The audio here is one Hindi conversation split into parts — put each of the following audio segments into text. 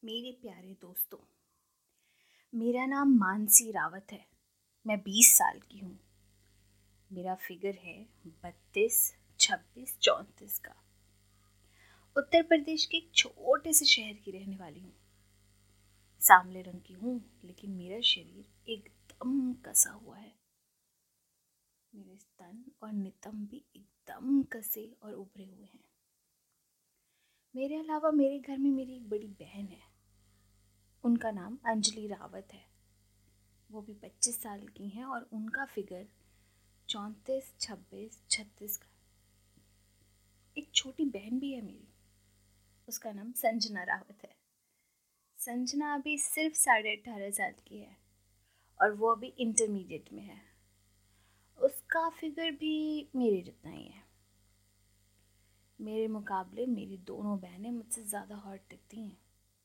मेरे प्यारे दोस्तों, मेरा नाम मानसी रावत है। मैं 20 साल की हूँ। मेरा फिगर है 32, 26, 34 का। उत्तर प्रदेश के एक छोटे से शहर की रहने वाली हूँ। सांवले रंग की हूँ, लेकिन मेरा शरीर एकदम कसा हुआ है। मेरे स्तन और नितंब भी एकदम कसे और उभरे हुए हैं। मेरे अलावा मेरे घर में मेरी एक बड़ी बहन है। उनका नाम अंजलि रावत है। वो भी 25 साल की हैं और उनका फिगर 34, 26, 36 का। एक छोटी बहन भी है मेरी। उसका नाम संजना रावत है। संजना अभी सिर्फ 18.5 साल की है और वो अभी इंटरमीडिएट में है। उसका फिगर भी मेरे जितना ही है। मेरे मुकाबले मेरी दोनों बहनें मुझसे ज़्यादा हॉट दिखती हैं।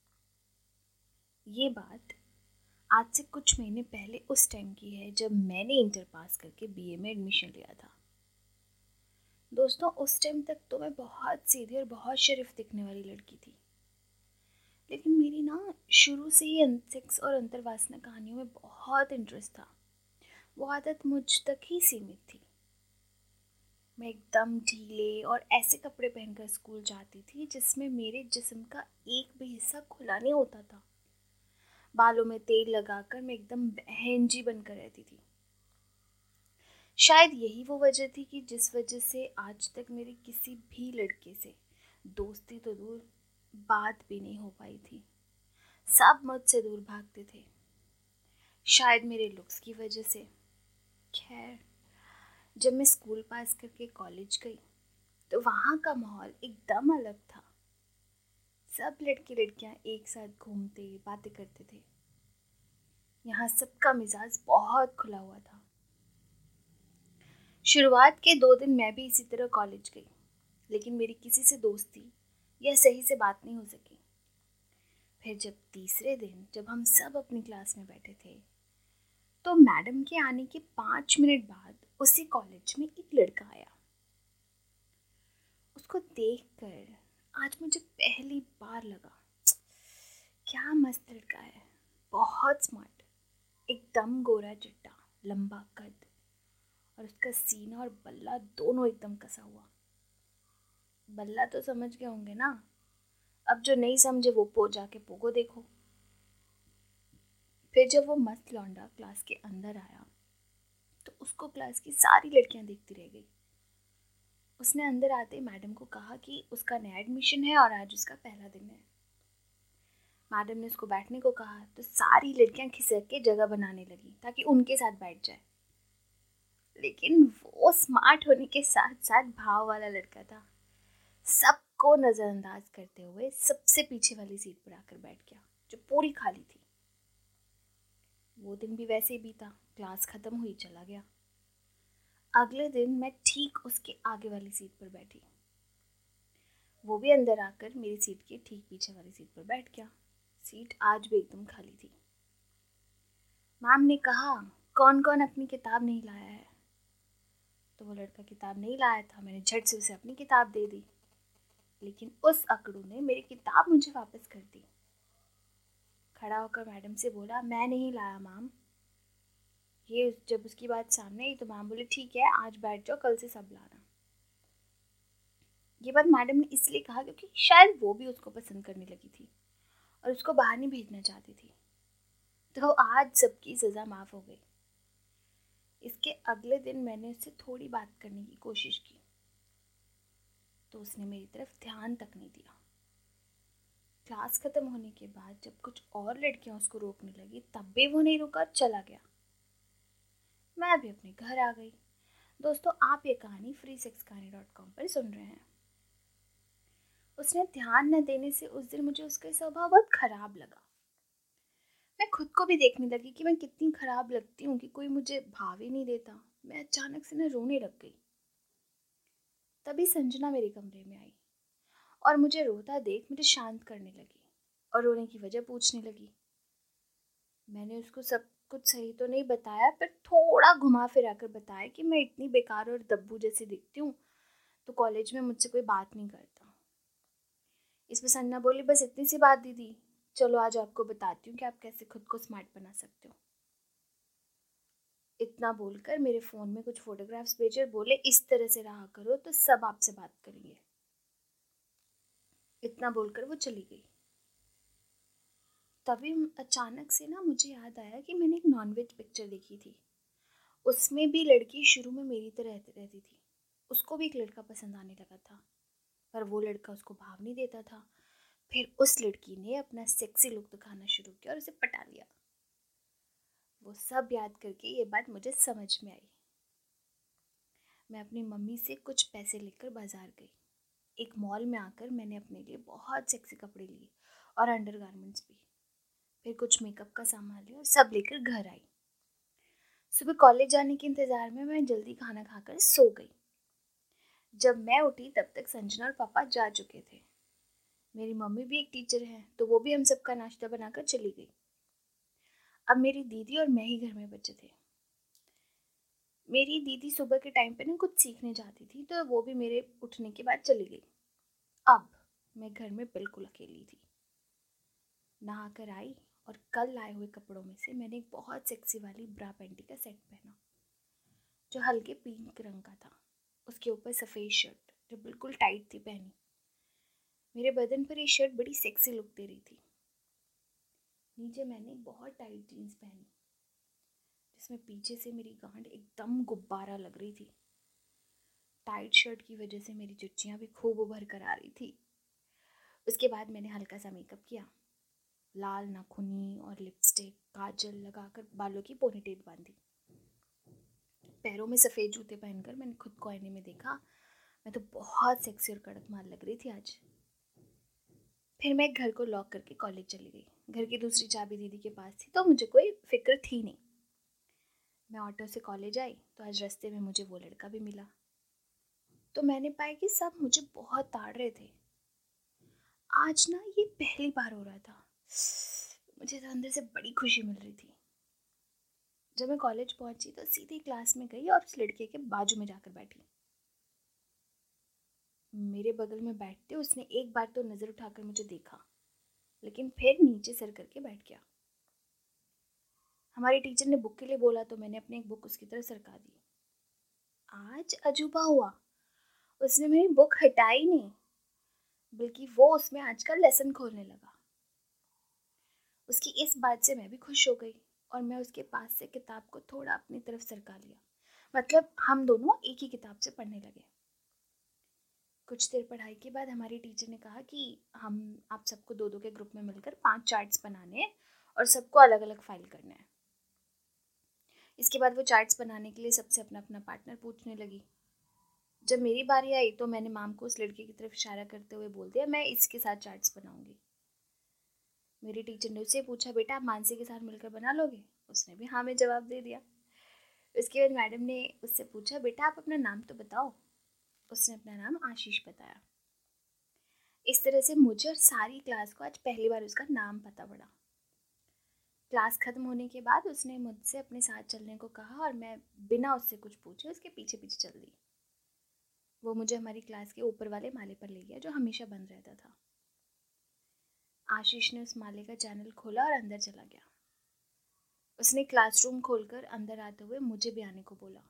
ये बात आज से कुछ महीने पहले उस टाइम की है जब मैंने इंटर पास करके बीए में एडमिशन लिया था। दोस्तों, उस टाइम तक तो मैं बहुत सीधी और बहुत शरीफ दिखने वाली लड़की थी। लेकिन मेरी ना शुरू से ही सेक्स और अंतर्वासना कहानियों में बहुत इंटरेस्ट था। वो आदत मुझ तक ही सीमित थी। मैं एकदम ढीले और ऐसे कपड़े पहनकर स्कूल जाती थी जिसमें मेरे जिस्म का एक भी हिस्सा खुला नहीं होता था। बालों में तेल लगाकर मैं एकदम बहन जी बनकर रहती थी। शायद यही वो वजह थी कि जिस वजह से आज तक मेरी किसी भी लड़के से दोस्ती तो दूर बात भी नहीं हो पाई थी। सब मुझसे दूर भागते थे, शायद मेरे लुक्स की वजह से। खैर, जब मैं स्कूल पास करके कॉलेज गई तो वहाँ का माहौल एकदम अलग था। सब लड़के लड़कियाँ एक साथ घूमते बातें करते थे। यहाँ सबका मिजाज बहुत खुला हुआ था। शुरुआत के 2 दिन मैं भी इसी तरह कॉलेज गई, लेकिन मेरी किसी से दोस्ती या सही से बात नहीं हो सकी। फिर जब तीसरे दिन जब हम सब अपनी क्लास में बैठे थे तो मैडम के आने के 5 मिनट बाद उसी कॉलेज में एक लड़का आया। उसको देखकर आज मुझे पहली बार लगा, क्या मस्त लड़का है। बहुत स्मार्ट, एकदम गोरा चिट्टा, लंबा कद और उसका सीना और बल्ला दोनों एकदम कसा हुआ। बल्ला तो समझ गए होंगे ना। अब जो नहीं समझे वो जाके पोगो देखो। फिर जब वो मस्त लौंडा क्लास के अंदर आया तो उसको क्लास की सारी लड़कियां देखती रह गई। उसने अंदर आते मैडम को कहा कि उसका नया एडमिशन है और आज उसका पहला दिन है। मैडम ने उसको बैठने को कहा तो सारी लड़कियां खिसक के जगह बनाने लगी ताकि उनके साथ बैठ जाए। लेकिन वो स्मार्ट होने के साथ साथ भाव वाला लड़का था। सबको नजरअंदाज करते हुए सबसे पीछे वाली सीट पर आकर बैठ गया, जो पूरी खाली थी। वो दिन भी वैसे ही बीता। क्लास खत्म हुई, चला गया। अगले दिन मैं ठीक उसके आगे वाली सीट पर बैठी। वो भी अंदर आकर मेरी सीट के ठीक पीछे वाली सीट पर बैठ गया। सीट आज भी एकदम खाली थी। मैम ने कहा, कौन कौन अपनी किताब नहीं लाया है? तो वो लड़का किताब नहीं लाया था। मैंने झट से उसे अपनी किताब दे दी, लेकिन उस अकड़ू ने मेरी किताब मुझे वापस कर दी। खड़ा होकर मैडम से बोला, मैं नहीं लाया मैम। ये जब उसकी बात सामने आई तो मैम बोले, ठीक है, आज बैठ जाओ, कल से सब लाना। ये बात मैडम ने इसलिए कहा क्योंकि शायद वो भी उसको पसंद करने लगी थी और उसको बाहर नहीं भेजना चाहती थी। तो आज सबकी सज़ा माफ़ हो गई। इसके अगले दिन मैंने उससे थोड़ी बात करने की कोशिश की तो उसने मेरी तरफ ध्यान तक नहीं दिया। क्लास खत्म होने के बाद जब कुछ और लड़कियां उसको रोकने लगी तब भी वो नहीं रुका, चला गया। मैं भी अपने घर आ गई। दोस्तों, आप ये कहानी freesexkahani.com पर सुन रहे हैं। उसने ध्यान न देने से उस दिन मुझे उसका स्वभाव बहुत खराब लगा। मैं खुद को भी देखने लगी कि मैं कितनी खराब लगती हूँ कि कोई मुझे भाव ही नहीं देता। मैं अचानक से न रोने लग गई। तभी संजना मेरे कमरे में आई और मुझे रोता देख मुझे शांत करने लगी और रोने की वजह पूछने लगी। मैंने उसको सब कुछ सही तो नहीं बताया, पर थोड़ा घुमा फिरा कर बताया कि मैं इतनी बेकार और दब्बू जैसी दिखती हूँ तो कॉलेज में मुझसे कोई बात नहीं करता। इस पर संजना बोली, बस इतनी सी बात दीदी, चलो आज आपको बताती हूँ कि आप कैसे खुद को स्मार्ट बना सकते हो। इतना बोलकर मेरे फ़ोन में कुछ फ़ोटोग्राफ्स भेजे और बोले इस तरह से रहा करो तो सब आपसे बात करेंगे। इतना बोलकर वो चली गई। तभी अचानक से ना मुझे याद आया कि मैंने एक नॉनवेज पिक्चर देखी थी। उसमें भी लड़की शुरू में मेरी तरह रहती थी। उसको भी एक लड़का पसंद आने लगा था, पर वो लड़का उसको भाव नहीं देता था। फिर उस लड़की ने अपना सेक्सी लुक दिखाना शुरू किया और उसे पटा लिया। वो सब याद करके ये बात मुझे समझ में आई। मैं अपनी मम्मी से कुछ पैसे लेकर बाजार गई। एक मॉल में आकर मैंने अपने लिए बहुत सेक्सी कपड़े लिए और अंडरगारमेंट्स भी। फिर कुछ मेकअप का सामान लिया और सब लेकर घर आई। सुबह कॉलेज जाने के इंतज़ार में मैं जल्दी खाना खाकर सो गई। जब मैं उठी तब तक संजना और पापा जा चुके थे। मेरी मम्मी भी एक टीचर है तो वो भी हम सबका नाश्ता बनाकर चली गई। अब मेरी दीदी और मैं ही घर में बचे थे। मेरी दीदी सुबह के टाइम पे ना कुछ सीखने जाती थी तो वो भी मेरे उठने के बाद चली गई। अब मैं घर में बिल्कुल अकेली थी। नहा कर आई और कल लाए हुए कपड़ों में से मैंने एक बहुत सेक्सी वाली ब्रा पैंटी का सेट पहना जो हल्के पिंक रंग का था। उसके ऊपर सफ़ेद शर्ट जो बिल्कुल टाइट थी पहनी। मेरे बदन पर ये शर्ट बड़ी सेक्सी लुक दे रही थी। नीचे मैंने बहुत टाइट जीन्स पहनी जिसमें पीछे से मेरी गांड एकदम गुब्बारा लग रही थी। टाइट शर्ट की वजह से मेरी जुच्चियाँ भी खूब उभर कर आ रही थी। उसके बाद मैंने हल्का सा मेकअप किया। लाल नाखूनी और लिपस्टिक काजल लगाकर बालों की पोनीटेल बांधी। पैरों में सफ़ेद जूते पहनकर मैंने खुद को आईने में देखा। मैं तो बहुत सेक्सी और कड़क माल लग रही थी आज। फिर मैं घर को लॉक करके कॉलेज चली गई। घर की दूसरी चाबी दीदी के पास थी तो मुझे कोई फिक्र थी नहीं। मैं ऑटो से कॉलेज आई तो आज रास्ते में मुझे वो लड़का भी मिला। तो मैंने पाया कि सब मुझे बहुत ताड़ रहे थे। आज ना ये पहली बार हो रहा था। मुझे तो अंदर से बड़ी खुशी मिल रही थी। जब मैं कॉलेज पहुंची तो सीधे क्लास में गई और उस लड़के के बाजू में जाकर बैठी। मेरे बगल में बैठते उसने एक बार तो नज़र उठाकर मुझे देखा, लेकिन फिर नीचे सर करके बैठ गया। हमारी टीचर ने बुक के लिए बोला तो मैंने अपनी एक बुक उसकी तरफ सरका दी। आज अजूबा हुआ, उसने मेरी बुक हटाई नहीं, बल्कि वो उसमें आज का लेसन खोलने लगा। उसकी इस बात से मैं भी खुश हो गई और मैं उसके पास से किताब को थोड़ा अपनी तरफ सरका लिया। मतलब हम दोनों एक ही किताब से पढ़ने लगे। कुछ देर पढ़ाई के बाद हमारी टीचर ने कहा कि हम आप सबको दो दो के ग्रुप में मिलकर 5 चार्ट्स बनाने हैं और सबको अलग अलग फाइल करना है। इसके बाद वो चार्ट्स बनाने के लिए सबसे अपना अपना पार्टनर पूछने लगी। जब मेरी बारी आई तो मैंने मैम को उस लड़के की तरफ इशारा करते हुए बोल दिया मैं इसके साथ चार्ट्स बनाऊंगी। मेरी टीचर ने उससे पूछा बेटा आप मानसी के साथ मिलकर बना लोगे? उसने भी हाँ में जवाब दे दिया। उसके बाद मैडम ने उससे पूछा बेटा आप अपना नाम तो बताओ। उसने अपना नाम आशीष बताया। इस तरह से मुझे और सारी क्लास को आज पहली बार उसका नाम पता पड़ा। क्लास खत्म होने के बाद उसने मुझसे अपने साथ चलने को कहा और मैं बिना उससे कुछ पूछे उसके पीछे पीछे चल दी। वो मुझे हमारी क्लास के ऊपर वाले माले पर ले गया जो हमेशा बंद रहता था। आशीष ने उस माले का चैनल खोला और अंदर चला गया। उसने क्लासरूम खोलकर अंदर आते हुए मुझे भी आने को बोला।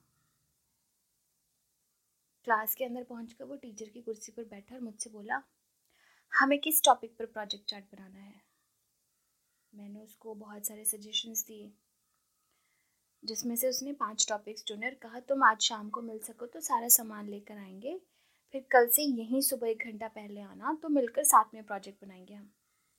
क्लास के अंदर पहुंचकर वो टीचर की कुर्सी पर बैठा और मुझसे बोला हमें किस टॉपिक पर प्रोजेक्ट चार्ट बनाना है। मैंने उसको बहुत सारे सजेशंस दिए जिसमें से उसने 5 टॉपिक्स चुने और कहा तुम आज शाम को मिल सको तो सारा सामान लेकर आएंगे, फिर कल से यहीं सुबह 1 घंटा पहले आना तो मिलकर साथ में प्रोजेक्ट बनाएंगे हम।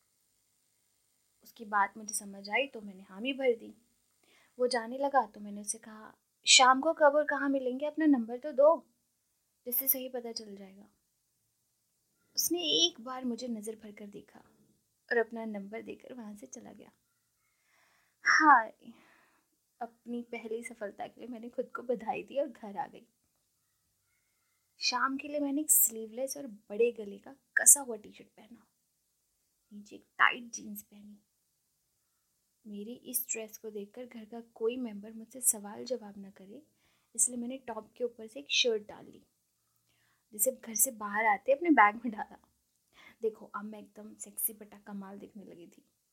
उसकी बात मुझे समझ आई तो मैंने हामी भर दी। वो जाने लगा तो मैंने उससे कहा शाम को कब और कहाँ मिलेंगे, अपना नंबर तो दो जिससे सही पता चल जाएगा। उसने एक बार मुझे नज़र भर कर देखा और अपना नंबर देकर वहाँ से चला गया। हाय, अपनी पहली सफलता के लिए मैंने खुद को बधाई दी और घर आ गई। शाम के लिए मैंने एक स्लीवलेस और बड़े गले का कसा हुआ टी शर्ट पहना, नीचे एक टाइट जीन्स पहनी। मेरी इस ड्रेस को देखकर घर का कोई मेंबर मुझसे सवाल जवाब न करे इसलिए मैंने टॉप के ऊपर से एक शर्ट डाल ली जिसे घर से बाहर आते अपने बैग में डाला। देखो अब मैं एकदम सेक्सी पटाखा माल दिखने लगी थी।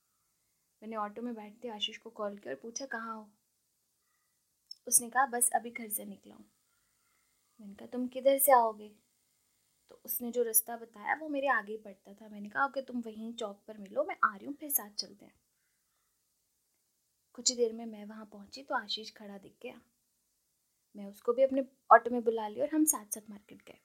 मैंने ऑटो में बैठते आशीष को कॉल किया और पूछा कहाँ हो। उसने कहा बस अभी घर से निकला हूँ। मैंने कहा तुम किधर से आओगे? तो उसने जो रास्ता बताया वो मेरे आगे ही पड़ता था। मैंने कहा ओके तुम वहीं चौक पर मिलो, मैं आ रही हूँ, फिर साथ चलते हैं। कुछ ही देर में मैं वहाँ पहुँची तो आशीष खड़ा दिख गया। मैं उसको भी अपने ऑटो में बुला लिया और हम साथ साथ मार्केट गए।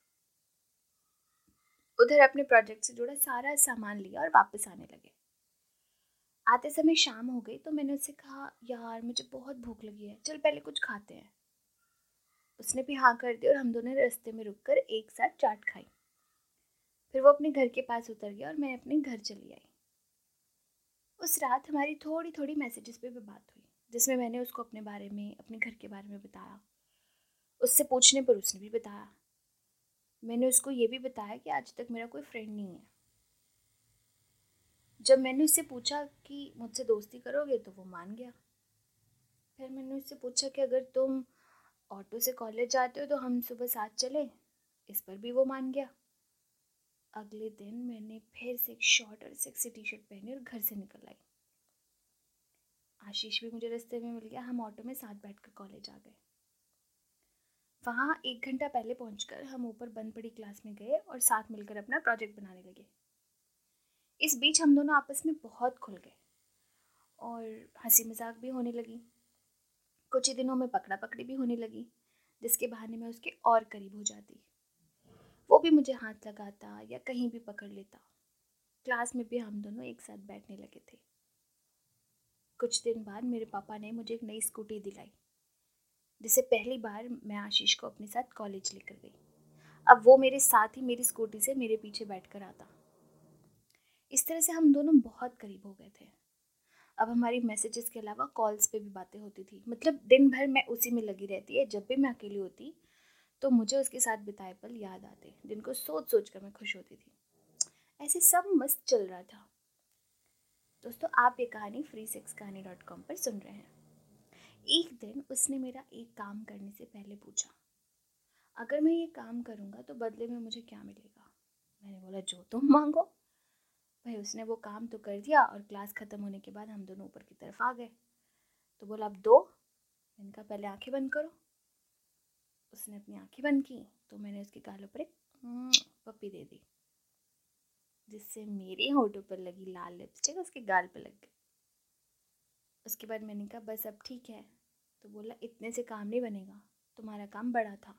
उधर अपने प्रोजेक्ट से जुड़ा सारा सामान लिया और वापस आने लगे। आते समय शाम हो गई तो मैंने उससे कहा यार मुझे बहुत भूख लगी है, चल पहले कुछ खाते हैं। उसने भी हाँ कर दिया और हम दोनों ने रास्ते में रुककर एक साथ चाट खाई। फिर वो अपने घर के पास उतर गया और मैं अपने घर चली आई। उस रात हमारी थोड़ी थोड़ी मैसेजेस पे भी बात हुई, जिसमें मैंने उसको अपने बारे में, अपने घर के बारे में बताया। उससे पूछने पर उसने भी बताया। मैंने उसको ये भी बताया कि आज तक मेरा कोई फ्रेंड नहीं है। जब मैंने उससे पूछा कि मुझसे दोस्ती करोगे तो वो मान गया। फिर मैंने उससे पूछा कि अगर तुम ऑटो से कॉलेज जाते हो तो हम सुबह साथ चलें, इस पर भी वो मान गया। अगले दिन मैंने फिर से एक शॉर्ट और सेक्सी टी शर्ट पहनी और घर से निकल आई। आशीष भी मुझे रास्ते में मिल गया। हम ऑटो में साथ बैठकर कॉलेज आ गए। वहाँ 1 घंटा पहले पहुंचकर हम ऊपर बंद पड़ी क्लास में गए और साथ मिलकर अपना प्रोजेक्ट बनाने लगे। इस बीच हम दोनों आपस में बहुत खुल गए और हंसी मजाक भी होने लगी। कुछ ही दिनों में पकड़ा पकड़ी भी होने लगी, जिसके बहाने मैं उसके और करीब हो जाती। वो भी मुझे हाथ लगाता या कहीं भी पकड़ लेता। क्लास में भी हम दोनों एक साथ बैठने लगे थे। कुछ दिन बाद मेरे पापा ने मुझे एक नई स्कूटी दिलाई, जिसे पहली बार मैं आशीष को अपने साथ कॉलेज लेकर गई। अब वो मेरे साथ ही मेरी स्कूटी से मेरे पीछे बैठकर आता। इस तरह से हम दोनों बहुत करीब हो गए थे। अब हमारी मैसेजेस के अलावा कॉल्स पे भी बातें होती थी। मतलब दिन भर मैं उसी में लगी रहती है। जब भी मैं अकेली होती तो मुझे उसके साथ बिताए पल याद आते, जिनको सोच सोच कर मैं खुश होती थी। ऐसे सब मस्त चल रहा था। दोस्तों आप ये कहानी freesexkahani.com पर सुन रहे हैं। एक दिन उसने मेरा एक काम करने से पहले पूछा, अगर मैं ये काम करूँगा तो बदले में मुझे क्या मिलेगा? मैंने बोला जो तुम मांगो। भाई उसने वो काम तो कर दिया और क्लास ख़त्म होने के बाद हम दोनों ऊपर की तरफ आ गए। तो बोला अब दो। मैंने कहा पहले आंखें बंद करो। उसने अपनी आंखें बंद की तो मैंने उसके गालों पर एक पप्पी दे दी, जिससे मेरे होठों पर लगी लाल लिपस्टिक उसके गाल पर लग गई। उसके बाद मैंने कहा बस अब ठीक है। तो बोला इतने से काम नहीं बनेगा, तुम्हारा काम बड़ा था।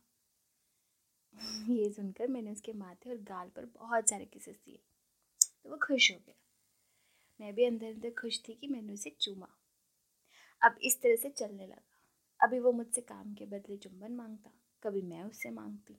ये सुनकर मैंने उसके माथे और गाल पर बहुत सारे किसेस दिए तो वो खुश हो गया। मैं भी अंदर अंदर खुश थी कि मैंने उसे चूमा। अब इस तरह से चलने लगा। अभी वो मुझसे काम के बदले चुंबन मांगता, कभी मैं उससे मांगती।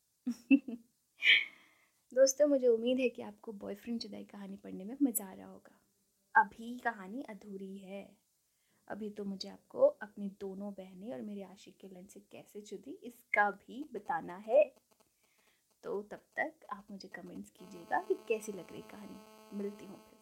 दोस्तों मुझे उम्मीद है कि आपको बॉयफ्रेंड जुदाई कहानी पढ़ने में मज़ा आ रहा होगा। अभी कहानी अधूरी है। अभी तो मुझे आपको अपनी दोनों बहनें और मेरे आशिक के लड़के से कैसे जुदी इसका भी बताना है। तो तब तक आप मुझे कमेंट्स कीजिएगा कि कैसी लग रही कहानी। मिलती हूँ फिर।